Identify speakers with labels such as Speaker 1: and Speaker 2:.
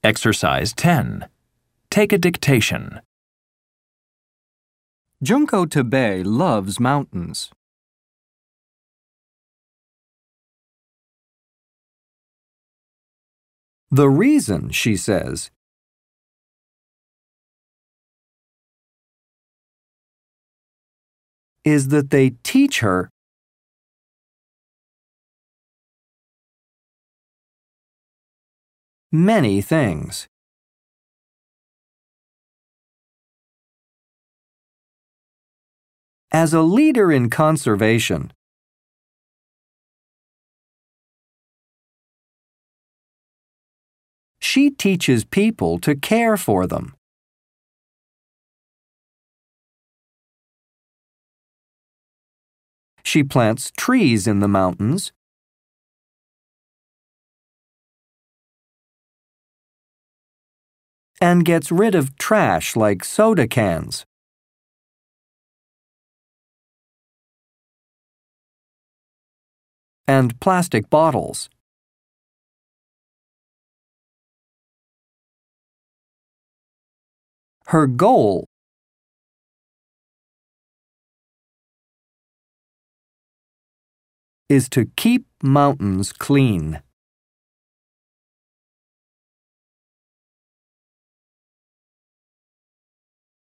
Speaker 1: Exercise 10. Take a dictation.
Speaker 2: Junko Tabei loves mountains. The reason, she says, is that they teach her many things. As a leader in conservation, she teaches people to care for them. She plants trees in the mountains and gets rid of trash like soda cans. And plastic bottles. Her goal is to keep mountains clean.